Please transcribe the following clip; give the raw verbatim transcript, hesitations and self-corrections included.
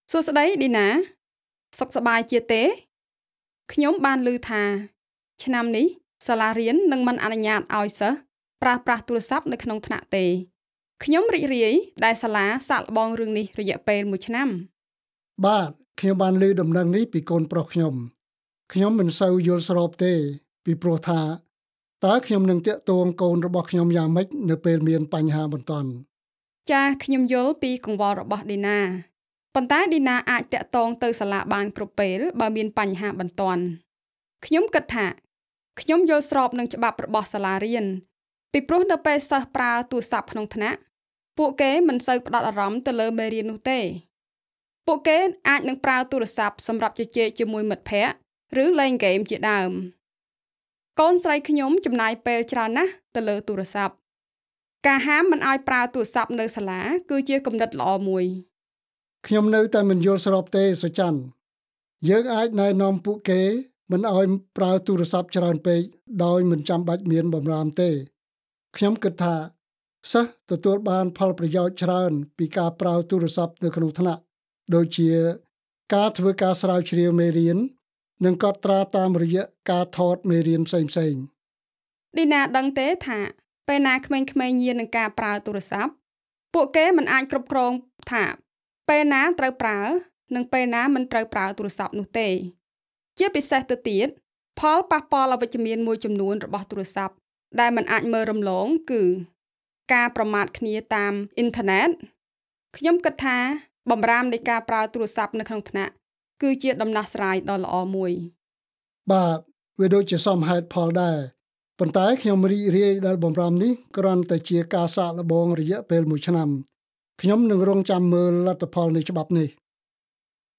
សួស្តីឌីណាសុខសប្បាយជាទេខ្ញុំបានឮថាឆ្នាំនេះសាលារៀននឹងមិនអនុញ្ញាតឲ្យសិស្សប្រើប្រាស់ទូរស័ព្ទនៅក្នុងថ្នាក់ទេខ្ញុំរីករាយដែលសាលាសាកល្បងរឿងនេះរយៈពេលមួយឆ្នាំបាទខ្ញុំបានឮដំណឹងនេះពីកូនប្រុសខ្ញុំខ្ញុំមិនសូវយល់ស្របទេពីព្រោះថាតើខ្ញុំនឹងតាក់ទងកូនរបស់ខ្ញុំយ៉ាងម៉េចនៅពេលមានបញ្ហាបន្ទាន់ចាខ្ញុំយល់ពីកង្វល់របស់ឌីណាប៉ុន្តែឌីណាអាចតាក់ទងទៅសាលាបានគ្រប់ពេលបើមានបញ្ហាបន្ទាន់ខ្ញុំគិតថាខ្ញុំយល់ស្របនឹងច្បាប់របស់សាលារៀនពីព្រោះនៅពេលសិស្សប្រើទូរស័ព្ទក្នុងថ្នាក់ពួកគេមិនសូវផ្ដោតអារម្មណ៍ទៅលើមេរៀននោះទេពួកគេអាចនឹងប្រើទូរស័ព្ទសម្រាប់ជជែកជាមួយមិត្តភ័ក្តិឬលេងហ្គេមជាដើមកូនស្រីខ្ញុំចំណាយពេលច្រើនណាស់ទៅលើទូរស័ព្ទការហាមមិនឲ្យប្រើទូរស័ព្ទនៅសាលាគឺជាគំនិតល្អមួយខ្ញុំនៅតែមិនយល់ស្របទេសុច័ន្ទយើងអាចណែនាំពួកគេមិនឲ្យប្រើទូរស័ព្ទច្រើនពេកដោយមិនចាំបាច់មានបម្រាមទេខ្ញុំគិតថាសិស្សទទួលបានផលប្រយោជន៍ច្រើនពីការប្រើទូរស័ព្ទនៅក្នុងថ្នាក់ដូចជាការធ្វើការស្រាវជ្រាវមេរៀននិងកត់ត្រាតាមរយៈការថតមេរៀនផ្សេងៗឌីណាដឹងទេថាពេលណាក្មេងៗញៀននឹងការប្រើទូរស័ព្ទពួកគេមិនអាចគ្រប់គ្រងថាពេលណាត្រូវប្រើនិងពេលណាមិនត្រូវប្រើទូរស័ព្ទនោះទេជាពិសេសទៅទៀតផលប៉ះពាល់អវិជ្ជមានមួយចំនួនរបស់ទូរស័ព្ទដែលមិនអាចមើលរំលងគឺការប្រមាថគ្នាតាមអ៊ីនធឺណិតខ្ញុំគិតថាបម្រាមនៃការប្រើទូរស័ព្ទនៅក្នុងថ្នាក់គឺជាដំណោះស្រាយដ៏ល្អមួយបាទវាដូចជាសមហេតុផលដែរប៉ុន្តែខ្ញុំរីករាយដែលបម្រាមនេះគ្រាន់តែជាការសាកល្បងរយៈពេលមួយឆ្នាំខ្ញុំនឹងរងចាំមើលលទ្ធផលនៃច្បាប់នេះ